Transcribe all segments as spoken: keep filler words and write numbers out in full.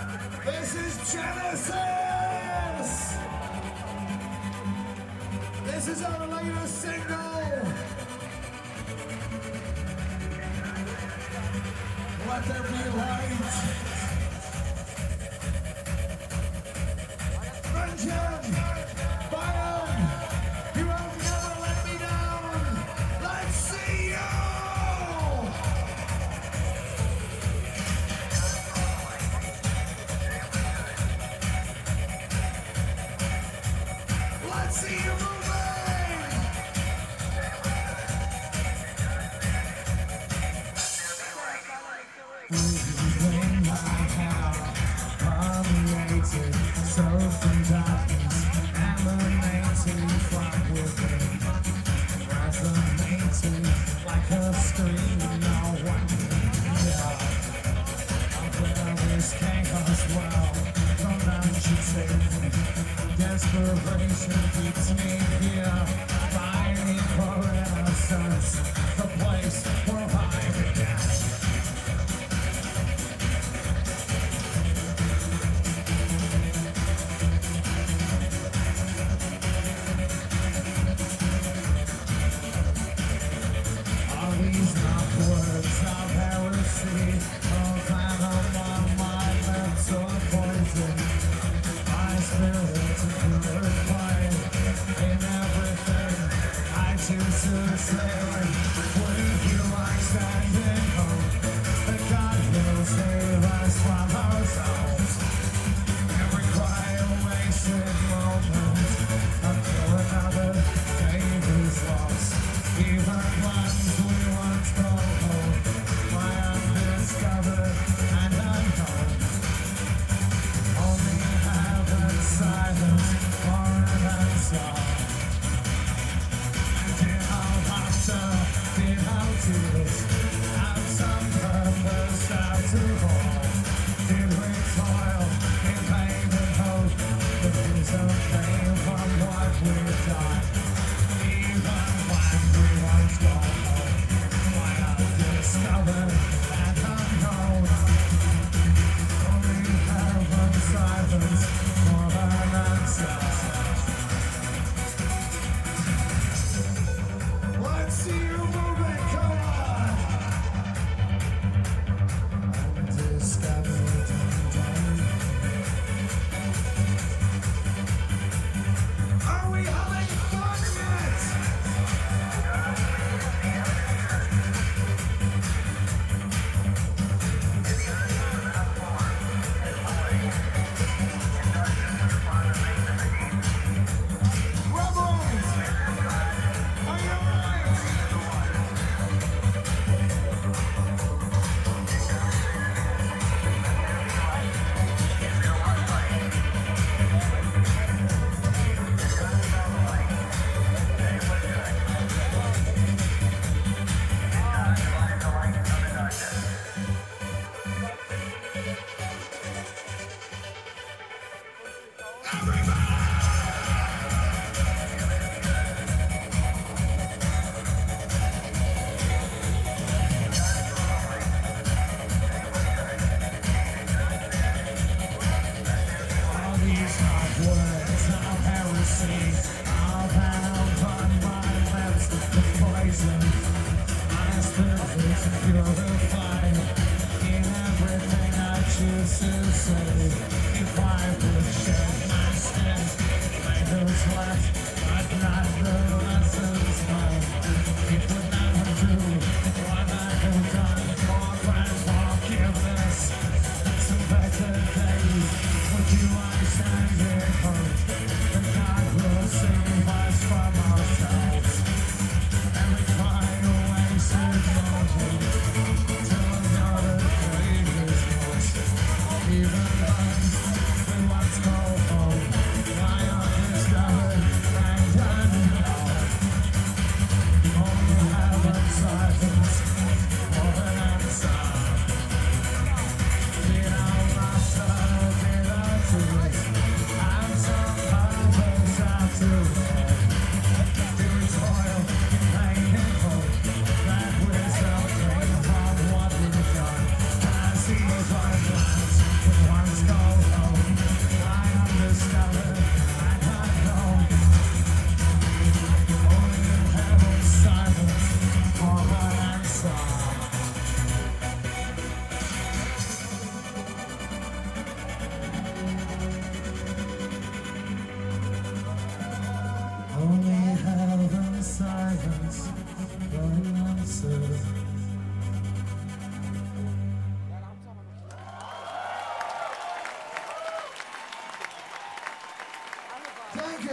This is Genesis! This is our latest single! Let there be light! Friendship! Fire! You have never let me down! Let's see you! Let's see you moving! Moving my heart, permeated, so from darkness, emanating from within, resonating like a scream, no one can hear. I'll this chaos well, don't agitate. Desperation keeps me here, fighting for innocence, the place where I began. Are these not words of heresy, of venom on my lips or poison? My spirit to purify in everything I choose to say. With you I stand in hope that God will save us from ourselves. Every cry a wasted moment until another day is lost. Even ones we once called home, my undiscovered and unknown. Only heaven's silence for an answer. And did our laughter, did our tears have some purpose after all? Did we toil in pain and hope? But is a pain from what we've done? Even when we once gone home, why undiscovered and unknown? Only heaven's silence for an answer. Let's see you moving, come on! Undiscovered and are we having fun yet? Rebels! Are you alright? All these hard words of heresy, all venom on my lips with poison. My spirit is purified in everything I choose to say. If I would shed my skin, my hurts left, but not the lessons learned. It would never do what I have done for grand forgiveness. Some better days with you I stand in hope that God will save us from ourselves. Every cry a wasted moment till another day is lost. Even ones we once called home, why undiscovered and unknown. Only heaven's silence for an answer. Did our master, did our truth have some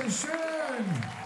schön.